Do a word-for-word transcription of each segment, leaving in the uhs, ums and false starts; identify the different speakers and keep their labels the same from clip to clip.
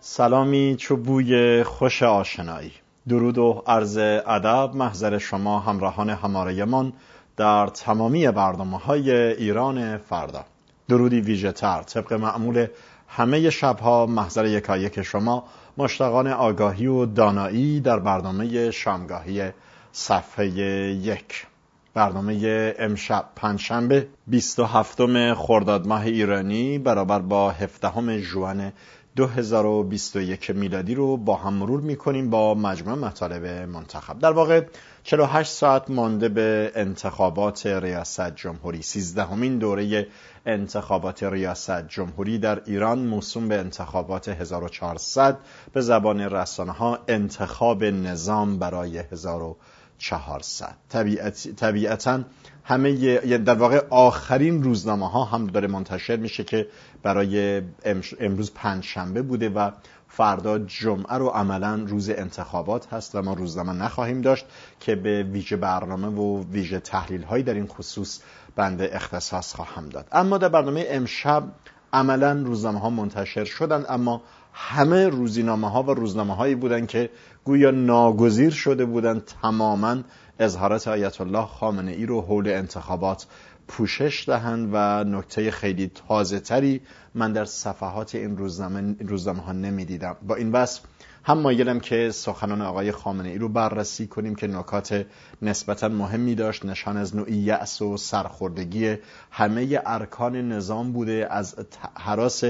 Speaker 1: سلامی چو بوی خوش آشنایی. درود و عرض ادب محضر شما همراهان هماره من در تمامی برنامه‌های ایران فردا. درودی ویژه تر طبق معمول همه شبها محضر یکایک شما مشتاقان آگاهی و دانایی در برنامه شامگاهی صفحه یک. برنامه امشب پنجشنبه بیست و هفتم خرداد ماه ایرانی برابر با هفدهم ژوئن دو هزار و بیست و یک میلادی رو با هم مرور می‌کنیم با مجموع مطالب منتخب. در واقع چهل و هشت ساعت مانده به انتخابات ریاست جمهوری. سیزدهمین دوره انتخابات ریاست جمهوری در ایران موسوم به انتخابات هزار و چهارصد، به زبان رسانه‌ها انتخاب نظام برای هزار و چهارصد. طبیعت طبیعتاً همه در واقع آخرین روزنامه ها هم داره منتشر میشه که برای امروز پنج شنبه بوده و فردا جمعه رو عملاً روز انتخابات هست و ما روزنامه نخواهیم داشت که به ویژه برنامه و ویژه تحلیل هایی در این خصوص بنده اختصاص خواهم داد. اما در برنامه امشب عملاً روزنامه ها منتشر شدند، اما همه روزنامه ها و روزنامه هایی بودند که گویا ناگزیر شده بودند تماماً اظهارات آیت الله خامنه ای رو حول انتخابات پوشش دهند و نکته خیلی تازه تری من در صفحات این روزنامه روزنامه ها نمی دیدم. با این وصف هم مایلم که سخنان آقای خامنه ای رو بررسی کنیم که نکات نسبتاً مهمی داشت، نشان از نوعی یأس و سرخوردگی همه ارکان نظام بوده، از هراس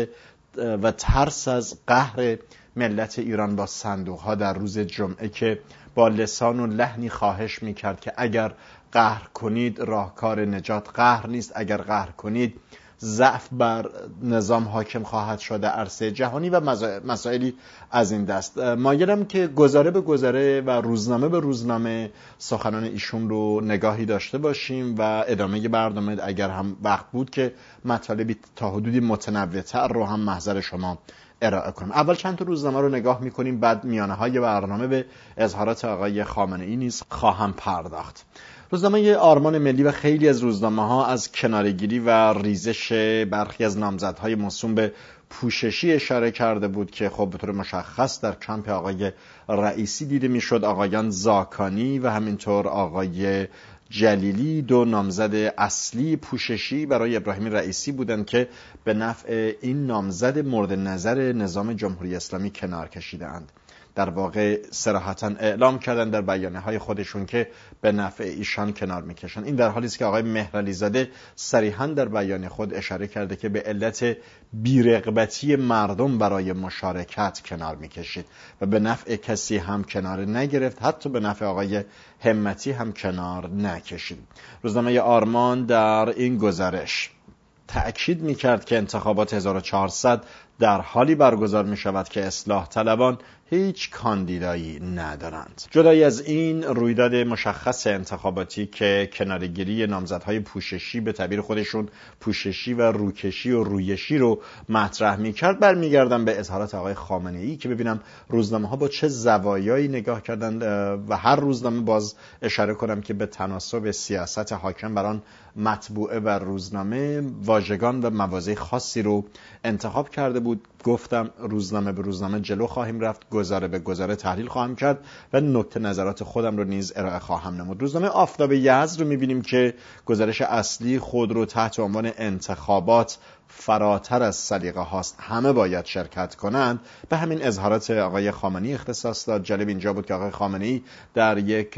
Speaker 1: و ترس از قهر ملت ایران با صندوق‌ها در روز جمعه که با لسان و لحنی خواهش می‌کرد که اگر قهر کنید راهکار نجات قهر نیست، اگر قهر کنید ضعف بر نظام حاکم خواهد شده عرصه جهانی و مسائلی از این دست. مایلم که گزاره به گزاره و روزنامه به روزنامه سخنان ایشون رو نگاهی داشته باشیم و ادامه برنامه اگر هم وقت بود که مطالبی تا حدودی متنوع‌تر رو هم محضر شما ارائه کنم. اول چند تا روزنامه رو نگاه می‌کنیم، بعد میانه های برنامه به اظهارات آقای خامنه ای نیز خواهم پرداخت. روزنامه آرمان ملی و خیلی از روزنامه‌ها از کناره‌گیری و ریزش برخی از نامزدهای موسوم به پوششی اشاره کرده بود که خب به طور مشخص در کمپ آقای رئیسی دیده میشد. آقایان زاکانی و همینطور آقای جلیلی دو نامزد اصلی پوششی برای ابراهیم رئیسی بودند که به نفع این نامزد مورد نظر نظام جمهوری اسلامی کنار کشیدند. در واقع صراحتاً اعلام کردن در بیانیه‌های خودشون که به نفع ایشان کنار میکشن. این در حالی است که آقای مهرعلی زاده صریحاً در بیان خود اشاره کرده که به علت بی‌رغبتی مردم برای مشارکت کنار میکشید و به نفع کسی هم کنار نگرفت، حتی به نفع آقای همتی هم کنار نکشید. روزنامه آرمان در این گزارش تأکید میکرد که انتخابات هزار و چهارصد در حالی برگزار می شود که اصلاح طلبان هیچ کاندیدایی ندارند. جدای از این رویداد مشخص انتخاباتی که کناره‌گیری نامزدهای پوششی به تعبیر خودشون پوششی و روکشی و رویشی رو مطرح می کرد، برمیگردم به اظهارات آقای خامنه ای که ببینم روزنامه ها با چه زوایایی نگاه کردند و هر روزنامه باز اشاره کنم که به تناسب سیاست حاکم بر آن مطبوعه و روزنامه واژگان و مواضع خاصی رو انتخاب کرده بود. گفتم روزنامه به روزنامه جلو خواهیم رفت، گزاره به گزاره تحلیل خواهم کرد و نکته نظرات خودم رو نیز ارائه خواهم نمود. روزنامه آفتاب یزد رو می‌بینیم که گزارش اصلی خود رو تحت عنوان انتخابات فراتر از سلیقه هاست، همه باید شرکت کنند، به همین اظهارات آقای خامنه‌ای اختصاص داد. جالب اینجا بود که آقای خامنه‌ای در یک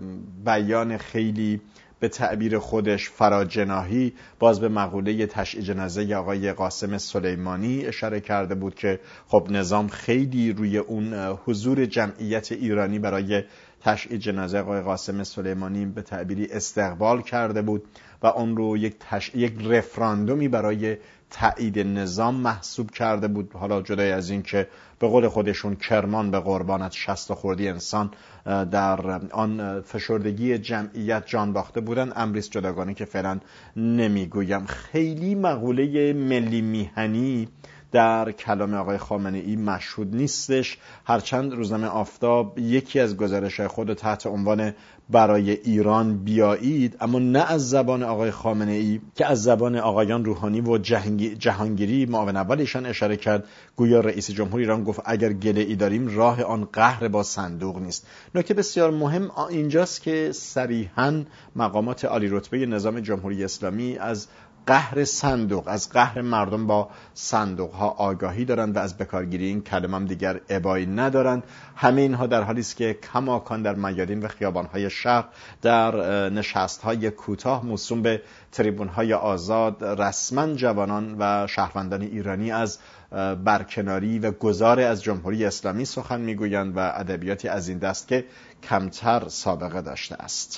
Speaker 1: بیان خیلی به تعبیر خودش فراجناحی باز به مقوله تشییع جنازه آقای قاسم سلیمانی اشاره کرده بود که خب نظام خیلی روی اون حضور جمعیت ایرانی برای تشییع جنازه آقای قاسم سلیمانی به تعبیری استقبال کرده بود و اون رو یک تش... یک رفراندومی برای تایید نظام محسوب کرده بود. حالا جدای از این که به قول خودشون کرمان به قربانت شصت خوردی انسان در آن فشردگی جمعیت جان باخته بودن، امریست جداگانه که فعلا نمیگویم. خیلی مقوله ملی میهنی در کلام آقای خامنه ای مشهود نیستش، هرچند روزنامه آفتاب یکی از گزارش‌های خود تحت عنوان برای ایران بیایید، اما نه از زبان آقای خامنه ای که از زبان آقایان روحانی و جهانگیری معاون اول ایشان اشاره کرد. گویا رئیس جمهور ایران گفت اگر گله ای داریم راه آن قهر با صندوق نیست. نکته بسیار مهم اینجاست که صریحاً مقامات عالی رتبه نظام جمهوری اسلامی از قهر صندوق، از قهر مردم با صندوق ها آگاهی دارند و از بکارگیری این کلمه هم دیگر ابایی ندارند. همه اینها در حالی است که کماکان در میادین و خیابان های شهر، در نشست های کوتاه موسوم به تریبون های آزاد، رسما جوانان و شهروندان ایرانی از برکناری و گذار از جمهوری اسلامی سخن میگویند و ادبیاتی از این دست که کمتر سابقه داشته است.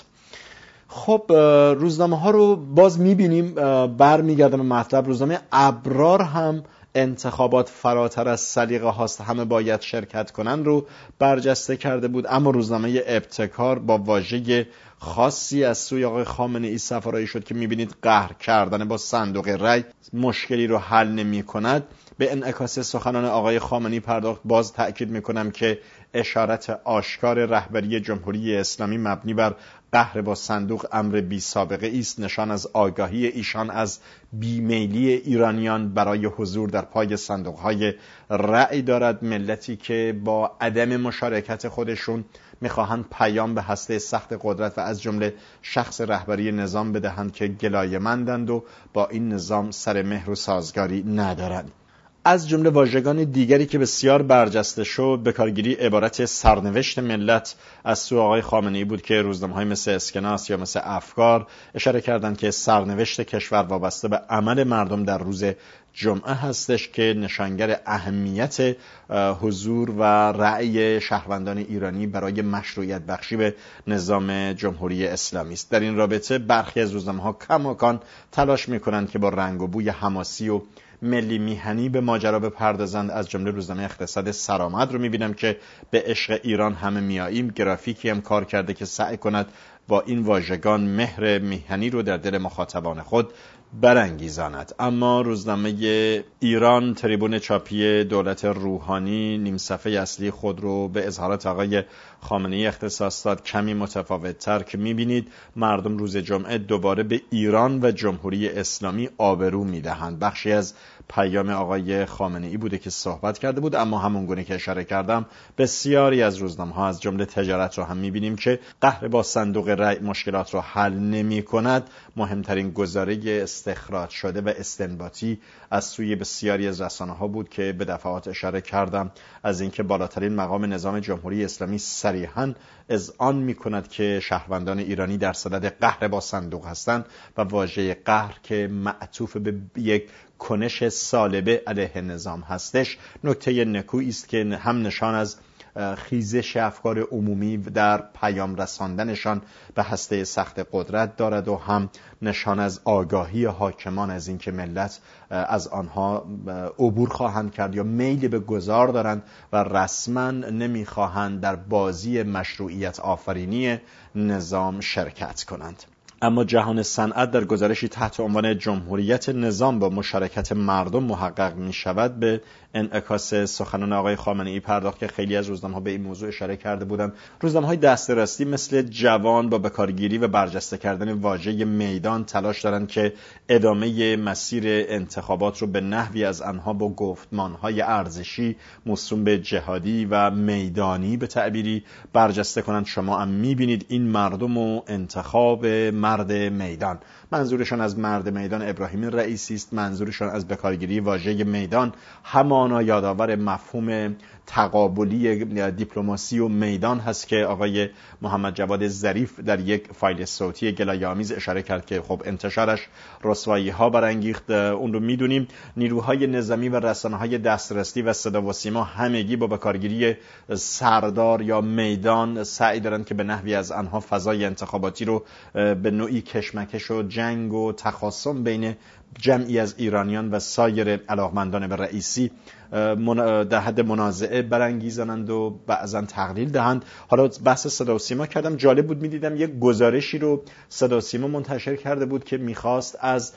Speaker 1: خب روزنامه ها رو باز میبینیم، برمیگردم به مطلب. روزنامه ابرار هم انتخابات فراتر از سلیقه هاست، همه باید شرکت کنن رو برجسته کرده بود، اما روزنامه ابتکار با واژه خاصی از سوی آقای خامنه ای سفارایی شد که میبینید قهر کردن با صندوق رای مشکلی رو حل نمی کند. به انعکاس سخنان آقای خامنه ای پرداخت. باز تأکید میکنم که اشارت آشکار رهبری جمهوری اسلامی مبنی بر قهر با صندوق امر بی سابقه است، نشان از آگاهی ایشان از بیمیلی ایرانیان برای حضور در پای صندوق‌های رأی دارد. ملتی که با عدم مشارکت خودشون میخواهند پیام به هسته سخت قدرت و از جمله شخص رهبری نظام بدهند که گلایه‌مندند و با این نظام سر مهر و سازگاری ندارند. از جمله واژگان دیگری که بسیار برجسته شد، به کارگیری عبارت سرنوشت ملت از سوی آقای خامنه ای بود که روزنامه‌های مثل اسکناس یا مثل افکار اشاره کردند که سرنوشت کشور وابسته به عمل مردم در روز جمعه هستش که نشانگر اهمیت حضور و رأی شهروندان ایرانی برای مشروعیت بخشی به نظام جمهوری اسلامی است. در این رابطه برخی از روزنامه‌ها کماکان تلاش می‌کنند که با رنگ و بوی حماسی و ملی میهنی به ماجرا بپردازند. از جمله روزنامه اقتصاد سرآمد رو میبینم که به عشق ایران همه میاییم، گرافیکی هم کار کرده که سعی کند با این واژگان مهر میهنی رو در دل مخاطبان خود برانگیزاند. اما روزنامه ایران تریبون چاپی دولت روحانی نیم صفحه اصلی خود رو به اظهارات آقای خامنه ای اختصاص داد، کمی متفاوت تر، که میبینید مردم روز جمعه دوباره به ایران و جمهوری اسلامی آبرو میدهند. بخشی از پیام آقای خامنه ای بوده که صحبت کرده بود، اما همون گونه که اشاره کردم بسیاری از روزنامه ها از جمله تجارت رو هم میبینیم که قهر با صندوق رأی مشکلات رو حل نمی کند. مهمترین گزاره استخراج شده و استنباطی از سوی بسیاری از رسانه ها بود که به دفعات اشاره کردم از اینکه بالاترین مقام نظام جمهوری اسلامی صریحاً اذعان می کند که شهروندان ایرانی در صدد قهر با صندوق هستند و واژه قهر که معطوف به یک کنش سالبه علیه نظام هستش نکته نکویی است که هم نشان از خیزش افکار عمومی در پیام رساندنشان به هسته سخت قدرت دارد و هم نشان از آگاهی حاکمان از اینکه ملت از آنها عبور خواهند کرد یا میل به گذار دارند و رسما نمیخواهند در بازی مشروعیت آفرینی نظام شرکت کنند. اما جهان صنعت در گزارشی تحت عنوان جمهوریت نظام با مشارکت مردم محقق می شود به انعکاس سخنان آقای خامنه ای پرداخت که خیلی از روزنامه‌ها به این موضوع اشاره کرده بودند. روزنامه‌های دست راستی مثل جوان با بکارگیری و برجسته کردن واژه میدان تلاش دارند که ادامه مسیر انتخابات رو به نحوی از آنها با گفتمان‌های ارزشی موسوم به جهادی و میدانی به تعبیری برجسته کنند. شما هم می‌بینید این مردم و انتخاب مرد میدان، منظورشان از مرد میدان ابراهیم رئیسی است. منظورشان از بکارگیری واژه میدان همانا یادآور مفهوم تقابلی دیپلماسی و میدان هست که آقای محمد جواد ظریف در یک فایل صوتی گلایه‌آمیز اشاره کرد که خب انتشارش رسوایی ها برانگیخت. اون رو میدونیم. نیروهای نظامی و رسانه‌های دسترسی و صدا و سیما همگی با بکارگیری سردار یا میدان سعی دارند که به نحوی از آنها فضای انتخاباتی رو به نوعی کشمکش و جنگ و تخاصم بین جمعی از ایرانیان و سایر علاقمندان به رئیسی در حد منازعه برانگیزانند و بعضا تقلیل دهند. حالا بحث صدا و سیما کردم، جالب بود میدیدم یک گزارشی رو صدا و سیما منتشر کرده بود که میخواست از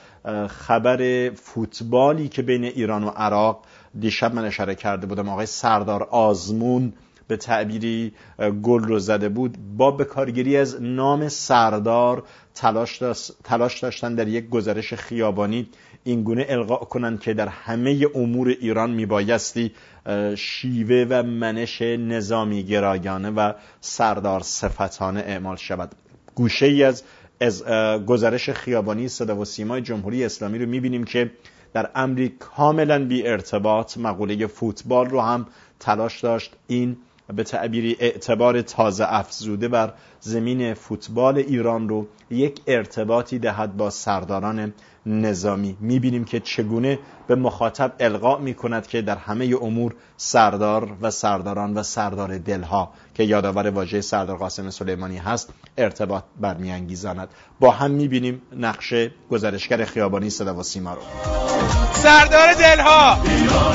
Speaker 1: خبر فوتبالی که بین ایران و عراق دیشب من اشاره کرده بودم آقای سردار آزمون به تعبیری گل رو زده بود، با بکارگیری از نام سردار تلاش, داشت، تلاش داشتن در یک گزارش خیابانی این گونه القا کنند که در همه امور ایران میبایستی شیوه و منش نظامی گرایانه و سردار صفتانه اعمال شود. گوشه ای از, از گزارش خیابانی صدا و سیمای جمهوری اسلامی رو میبینیم که در امری کاملا بی ارتباط مقوله فوتبال رو هم تلاش داشت این به تعبیری اعتبار تازه افزوده بر زمین فوتبال ایران رو یک ارتباطی دهد با سرداران نظامی. میبینیم که چگونه به مخاطب القا میکند که در همه امور سردار و سرداران و سردار دلها که یادآور واژه سردار قاسم سلیمانی هست ارتباط برمیانگیزاند. با هم میبینیم نقش گزارشگر خیابانی صدا و سیما رو.
Speaker 2: سردار دلها
Speaker 3: ایران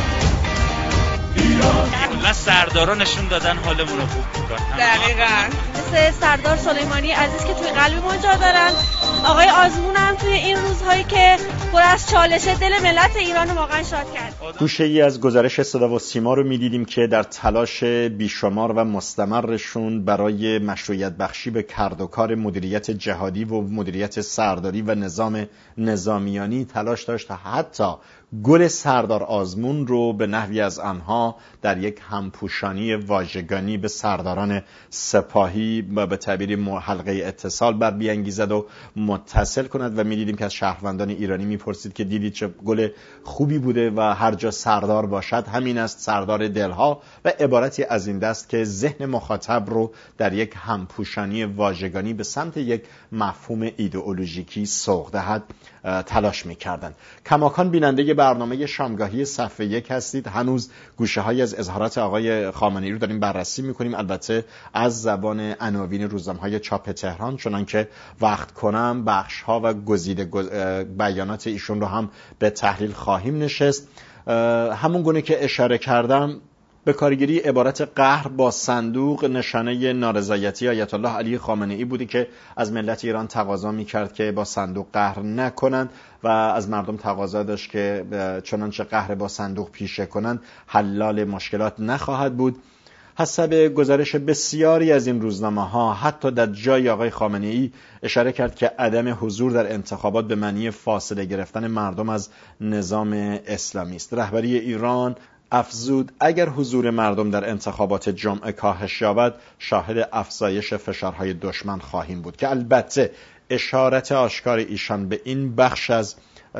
Speaker 3: ایران
Speaker 2: کلا سردارا نشون دادن حالمون رو خوب می‌کنن.
Speaker 4: دقیقاً مثل سردار سلیمانی عزیز که توی قلب ما جا دارن، آقای آزمون هم توی این روزهایی که پر از چالشه دل ملت ایران واقعا شاد کرد.
Speaker 1: گوشه ای از گزارش صدا و سیما رو می‌دیدیم که در تلاش بیشمار و مستمرشون برای مشروعیت بخشی به کرد و کار مدیریت جهادی و مدیریت سرداری و نظام نظامیانی تلاش داشت حتی گل سردار آزمون رو به نحوی از آنها در یک همپوشانی واژگانی به سرداران سپاهی و به تعبیر حلقه اتصال بر بیانگیزد و متصل کند و می‌دیدیم که از شهروندان ایرانی می‌پرسید که دیدید چه گل خوبی بوده و هر جا سردار باشد همین است سردار دلها و عبارتی از این دست که ذهن مخاطب رو در یک همپوشانی واژگانی به سمت یک مفهوم ایدئولوژیکی سوق دهد تلاش می‌کردند. کماکان بیننده برنامه شامگاهی صفحه یک هستید. هنوز گوشه‌هایی از اظهارات آقای خامنه‌ای رو داریم بررسی می‌کنیم، البته از زبان عناوین روزنامه‌های چاپ تهران، چنانکه وقت کنم بخش‌ها و گزیده بیانات ایشون رو هم به تحلیل خواهیم نشست. همون گونه که اشاره کردم به کارگیری عبارت قهر با صندوق نشانه نارضایتی آیت الله علی خامنه‌ای بودی که از ملت ایران تقاضا می‌کرد که با صندوق قهر نکنند و از مردم تقاضا داشت که چنانچه قهر با صندوق پیشه کنند حلال مشکلات نخواهد بود. حسب گزارش بسیاری از این روزنامه‌ها حتی در جای آقای خامنه‌ای اشاره کرد که عدم حضور در انتخابات به معنی فاصله گرفتن مردم از نظام اسلامی است. رهبری ایران افزود اگر حضور مردم در انتخابات جمعه کاهش یابد شاهد افزایش فشارهای دشمن خواهیم بود، که البته اشارت آشکار ایشان به این بخش از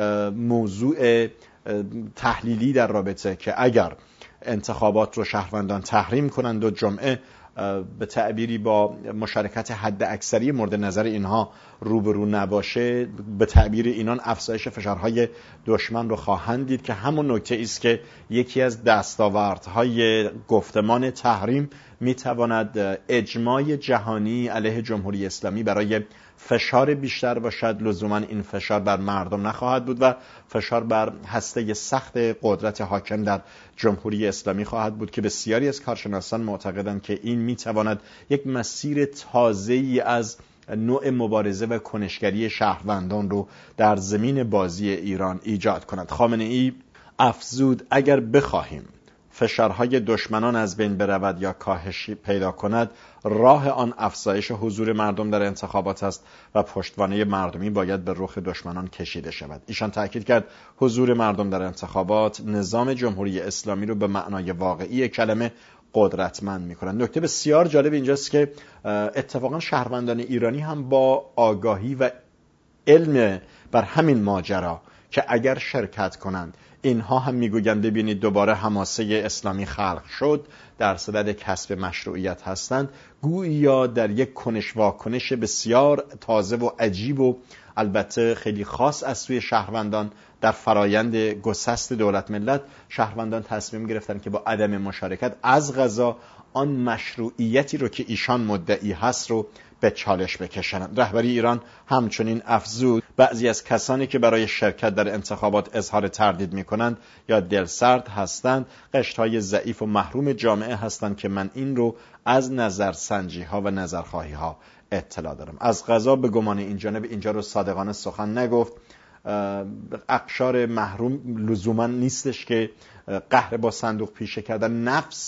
Speaker 1: موضوع تحلیلی در رابطه که اگر انتخابات رو شهروندان تحریم کنند و جمعه به تعبیری با مشارکت حد اکثری مورد نظر اینها روبرو نباشه، به تعبیر اینان افزایش فشارهای دشمن رو خواهند دید، که همون نکته است که یکی از دستاوردهای گفتمان تحریم میتواند اجماع جهانی علیه جمهوری اسلامی برای فشار بیشتر باشد. لزوما این فشار بر مردم نخواهد بود و فشار بر هسته سخت قدرت حاکم در جمهوری اسلامی خواهد بود، که بسیاری از کارشناسان معتقدند که این میتواند یک مسیر تازه‌ای از نوع مبارزه و کنشگری شهروندان رو در زمین بازی ایران ایجاد کند. خامنه‌ای افزود اگر بخواهیم فشارهای دشمنان از بین برود یا کاهش پیدا کند، راه آن افزایش حضور مردم در انتخابات است و پشتوانه مردمی باید به رخ دشمنان کشیده شود. ایشان تاکید کرد حضور مردم در انتخابات نظام جمهوری اسلامی رو به معنای واقعی کلمه قدرتمند می‌کنند. نکته بسیار جالب اینجاست که اتفاقا شهروندان ایرانی هم با آگاهی و علم بر همین ماجرا که اگر شرکت کنند اینها هم میگویند ببینید دوباره حماسه اسلامی خلق شد، در صدد کسب مشروعیت هستند، گویا در یک کنش واکنش بسیار تازه و عجیب و البته خیلی خاص از سوی شهروندان در فرایند گسست دولت ملت، شهروندان تصمیم گرفتن که با عدم مشارکت از قضا آن مشروعیتی رو که ایشان مدعی هست رو به چالش بکشند. رهبری ایران همچنین افزود بعضی از کسانی که برای شرکت در انتخابات اظهار تردید می‌کنند یا دلسرد هستند، قشرهای ضعیف و محروم جامعه هستند که من این رو از نظرسنجی‌ها و نظرخواهی‌ها اطلاع دارم. از قضا به گمان این جانب اینجا رو صادقانه سخن نگفت. اقشار محروم لزوما نیستش که قهر با صندوق پیشه کردن. نفس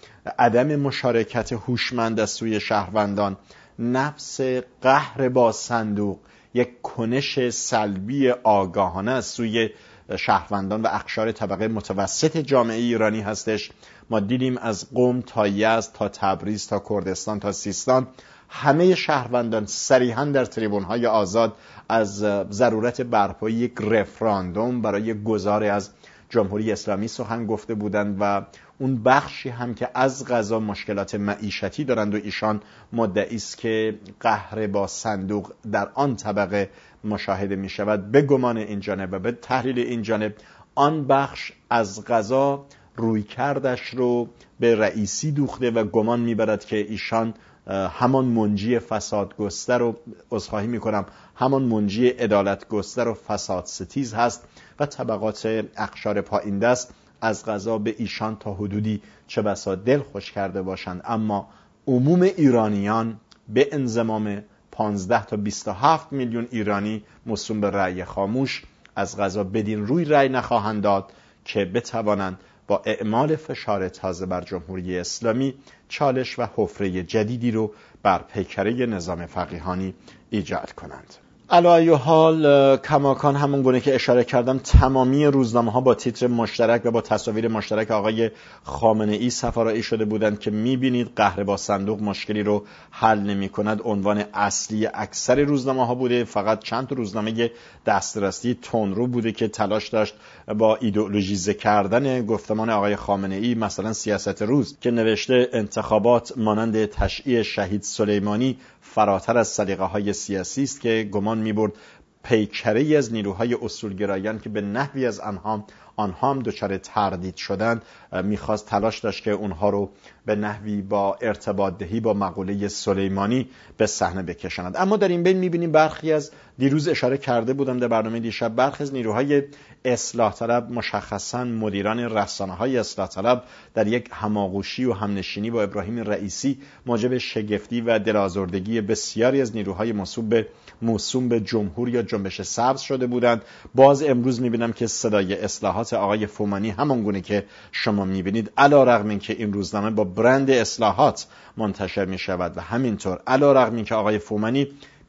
Speaker 1: عدم مشارکت هوشمند از سوی شهروندان، نفس قهر با صندوق یک کنش سلبی آگاهانه از سوی شهروندان و اقشار طبقه متوسط جامعه ایرانی هستش. ما دیدیم از قم تا یزد تا تبریز تا کردستان تا سیستان همه شهروندان صریحاً در تریبون‌های آزاد از ضرورت برپایی یک رفراندوم برای گذار از جمهوری اسلامی سخن گفته بودند و اون بخشی هم که از قضا مشکلات معیشتی دارند و ایشان مدعی است که قهر با صندوق در آن طبقه مشاهده می شود، به گمان این جانب و به تحلیل این جانب آن بخش از قضا روی کردش رو به رئیسی دوخته و گمان میبرد که ایشان همان منجی فساد گستر و عذرخواهی میکنم همان منجی عدالت گستر و فساد ستیز هست و طبقات اقشار پایین دست از قضا به ایشان تا حدودی چه بسا دل خوش کرده باشند، اما عموم ایرانیان به انضمام پانزده تا بیست و هفت میلیون ایرانی موسوم به رأی خاموش از قضا بدین روی رأی نخواهند داد که بتوانند با اعمال فشار تازه بر جمهوری اسلامی چالش و حفره جدیدی رو بر پیکره نظام فقیهانی ایجاد کنند. علی ای حال کماکان همون گونه که اشاره کردم تمامی روزنامه ها با تیتر مشترک و با تصاویر مشترک آقای خامنه ای سفارایی شده بودند که میبینید قهر با صندوق مشکلی رو حل نمی کند. عنوان اصلی اکثر روزنامه ها بوده، فقط چند تا روزنامه دسترسی تندرو بوده که تلاش داشت با ایدئولوژیزه کردن گفتمان آقای خامنه ای، مثلا سیاست روز که نوشته انتخابات مانند تشییع شهید سلیمانی فراتر از سلیقه های سیاسی است، که گمان می‌برد پیکره‌ای از نیروهای اصولگرایان که به نحوی از آنها آنها هم دچار تردید شدند میخواست تلاش داشت که اونها رو به نحوی با ارتباط دهی با مقوله سلیمانی به صحنه بکشاند. اما در این بین میبینیم برخی از دیروز اشاره کرده بودم در برنامه دیشب، برخی از نیروهای اصلاح طلب مشخصاً مدیران رسانه‌های اصلاح طلب در یک هماغوشی و همنشینی با ابراهیم رئیسی موجب شگفتی و دلازردگی بسیاری از نیروهای موسوم به موسوم به جمهور یا جنبش سبز شده بودند. باز امروز میبینم که صدای اصلاحات آقای فومانی همان گونه که شما میبینید علی‌رغم اینکه این روزنامه با برند اصلاحات منتشر میشود و همینطور علی‌رغم اینکه آقای فومانی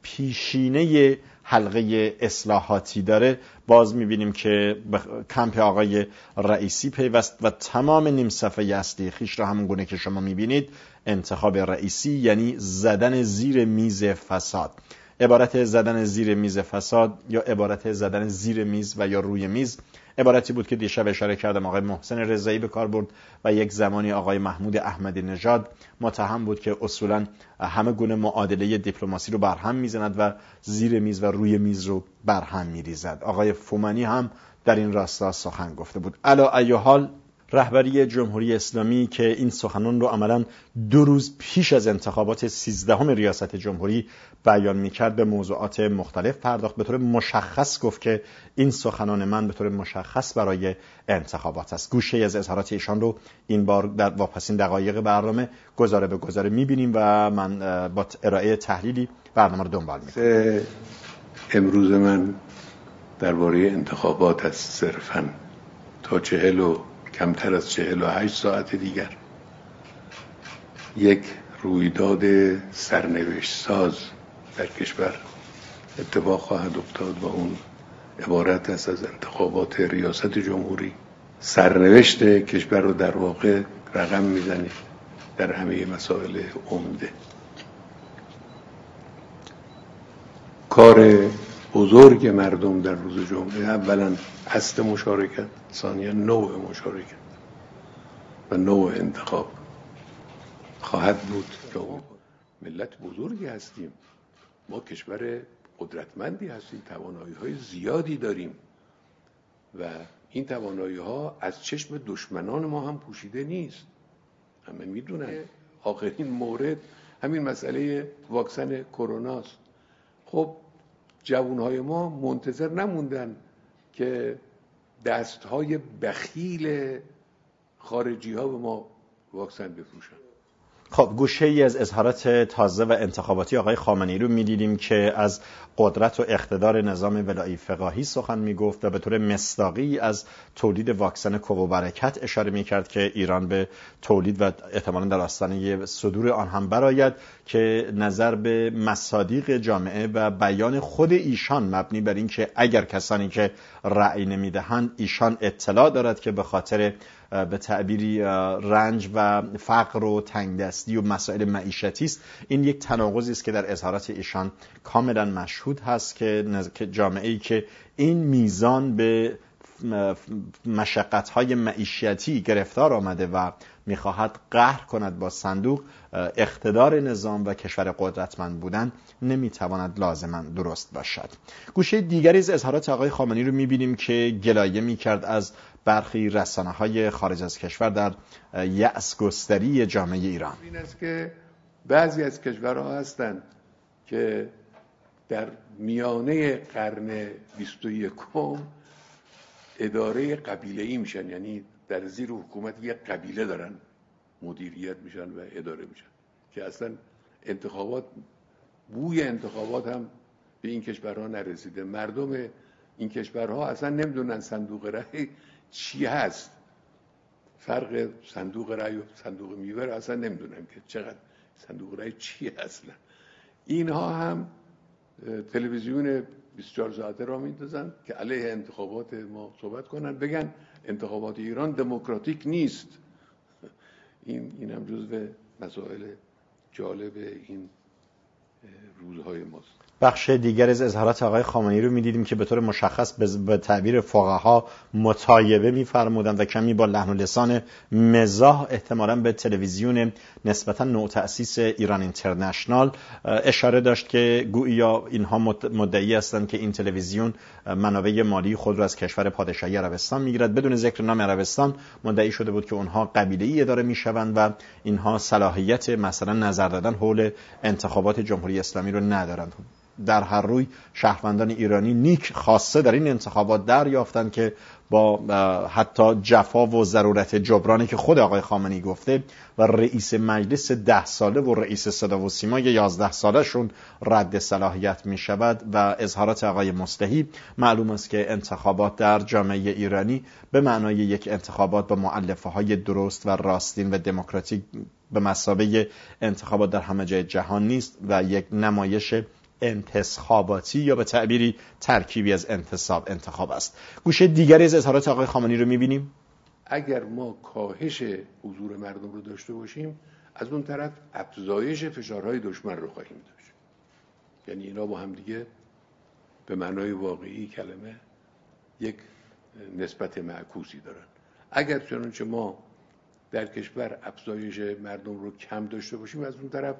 Speaker 1: پیشینه حلقه اصلاحاتی داره، باز میبینیم که کمپ آقای رئیسی پیوست و تمام نیم صفحه اصلی خیش را همون گونه که شما میبینید انتخاب رئیسی یعنی زدن زیر میز فساد. عبارت زدن زیر میز فساد یا عبارت زدن زیر میز و یا روی میز عبارتی بود که دیشب اشاره کردم آقای محسن رضایی به کار برد و یک زمانی آقای محمود احمدی نژاد متهم بود که اصولا همه گونه معادله دیپلماسی رو برهم میزند و زیر میز و روی میز رو برهم میریزد. آقای فومانی هم در این راستا سخن گفته بود. علی ای حال رهبری جمهوری اسلامی که این سخنان رو عملاً دو روز پیش از انتخابات سیزدهم ریاست جمهوری بیان می‌کرد به موضوعات مختلف پرداخت. به طور مشخص گفت که این سخنان من به طور مشخص برای انتخابات است. گوشه از اظهارات ایشان رو این بار در واپسین دقایق برنامه گزاره به گزاره می‌بینیم و من با ارائه تحلیلی برنامه رو دنبال می‌کنم.
Speaker 5: امروز من درباره انتخابات است صرفاً تا چهل و کمتر از چهل و هشت ساعت دیگر یک رویداد سرنوشت ساز در کشور اتفاق خواهد افتاد و اون عبارت است از انتخابات ریاست جمهوری. سرنوشت کشور رو در واقع رقم میزنه در همه مسائل عمده. کار بزرگ مردم در روز جمعه اولا اصل مشارکت، ثانیا نوع مشارکت و نوع انتخاب خواهد بود. که ملت بزرگی هستیم، ما کشور قدرتمندی هستیم، توانایی های زیادی داریم و این توانایی ها از چشم دشمنان ما هم پوشیده نیست. همه میدونن. آخرین مورد همین مسئله واکسن کرونا است. خب جوانهای ما منتظر نموندن که دستهای بخیل خارجی ها به ما واکسن بفروشن.
Speaker 1: خب گوشه ای از اظهارات تازه و انتخاباتی آقای خامنه‌ای رو می‌دیدیم که از قدرت و اقتدار نظام ولایی فقاهی سخن میگفت و به طور مصداقی از تولید واکسن کوبرکت اشاره میکرد که ایران به تولید و احتمالاً در آستانه صدور آن هم برآید که نظر به مصادیق جامعه و بیان خود ایشان مبنی بر این که اگر کسانی که رأی نمیدهند ایشان اطلاع دارد که به خاطر به تعبیری رنج و فقر و تنگدستی و مسائل معیشتی است، این یک تناقضی است که در اظهارات ایشان کاملا مشهود هست که جامعه‌ای که این میزان به مشقت‌های معیشتی گرفتار آمده و می‌خواهد قهر کند با صندوق، اقتدار نظام و کشور قدرتمند بودن نمی‌تواند لازماً درست باشد. گوشه دیگری از اظهارات آقای خامنه‌ای رو می‌بینیم که گلایه می‌کرد از برخی رسانه‌های خارج از کشور در یأس گستری جامعه ایران.
Speaker 5: این است که بعضی از کشورها هستند که در میانه قرن بیست و یکم اداره قبیله‌ای میشن، یعنی در زیر حکومت یک قبیله دارن مدیریت میشن و اداره میشن که اصلا انتخابات، بوی انتخابات هم به این کشورها نرسیده. مردم این کشورها اصلا نمیدونن صندوق رأی چی هست، فرق صندوق رأی و صندوق میوه اصلا نمیدونن که چقدر صندوق رأی چی اصلا. اینها هم تلویزیون بیست و چهار ساعته را میندازن که علیه انتخابات ما صحبت کنن، بگن انتخابات ایران دموکراتیک نیست. این این هم جزو مسائل جالب این روزهای ماست.
Speaker 1: بخش دیگر از اظهارات آقای خامنه‌ای رو می‌دیدیم که به طور مشخص به تعبیر فقها مطایبه می‌فرمودند و کمی با لحن و لسان مزاح احتمالاً به تلویزیون نسبتاً نوتأسیس ایران اینترنشنال اشاره داشت که گویا اینها مدعی هستند که این تلویزیون منابع مالی خود را از کشور پادشاهی عربستان می‌گیرد. بدون ذکر نام عربستان مدعی شده بود که اونها قبیله‌ای اداره می‌شوند و اینها صلاحیت مثلا نظر دادن حول انتخابات جمهوری اسلامی رو ندارند. در هر روی شهروندان ایرانی نیک خاصه در این انتخابات دریافتند که با حتی جفا و ضرورت جبرانی که خود آقای خامنه‌ای گفته و رئیس مجلس ده ساله و رئیس صدا و سیما یازده ساله شون رد صلاحیت می شود و اظهارات آقای مصلحی معلوم است که انتخابات در جامعه ایرانی به معنای یک انتخابات با مؤلفه های درست و راستین و دموکراتیک به مثابه انتخابات در همه جای جهان نیست و یک نمایش انتخاباتی یا به تعبیری ترکیبی از انتصاب انتخاب است. گوشه دیگری از اظهارات آقای خامنه‌ای رو می‌بینیم.
Speaker 5: اگر ما کاهش حضور مردم رو داشته باشیم، از اون طرف افزایش فشارهای دشمن رو خواهیم داشت. یعنی اینا با هم دیگه به معنای واقعی کلمه یک نسبت معکوسی دارن. اگر چنانچه ما در کشور افزایش مردم رو کم داشته باشیم، از اون طرف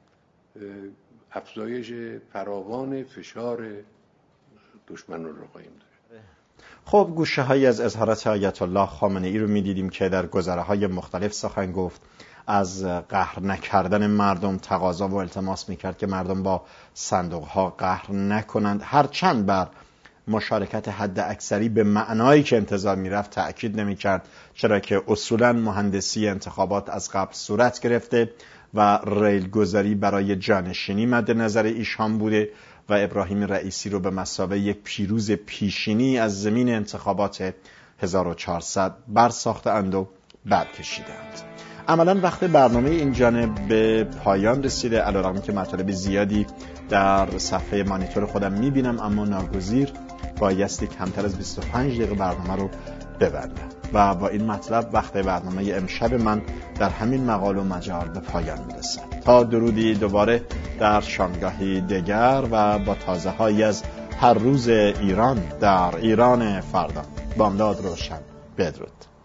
Speaker 5: افزایش فراوان فشار دشمن رو خواهیم داشت.
Speaker 1: خب گوشه هایی از اظهارات آیت الله خامنه‌ای رو می‌دیدیم که در گذرهای مختلف سخن گفت، از قهر نکردن مردم تقاضا و التماس می‌کرد که مردم با صندوق‌ها قهر نکنند، هرچند بر مشارکت حد اکثری به معنایی که انتظار می‌رفت تأکید نمی‌کرد، چرا که اصولاً مهندسی انتخابات از قبل صورت گرفته و ریلگذاری برای جانشینی مد نظر ایشان بوده و ابراهیم رئیسی رو به مثابه یک پیروز پیشینی از زمین انتخابات هزار و چهارصد برساختند و برکشیدند. عملاً وقت برنامه این جانب به پایان رسیده، علیرغم که مطالب زیادی در صفحه مانیتور خودم میبینم، اما ناگزیر بایستی کمتر از بیست و پنج دقیقه برنامه رو ببندم و با این مطلب وقت برنامه امشب من در همین مقال و مجال به پایان میرسد. تا درودی دوباره در شامگاهی دیگر و با تازه هایی از هر روز ایران در ایران فردا. بامداد روشن. بدرود.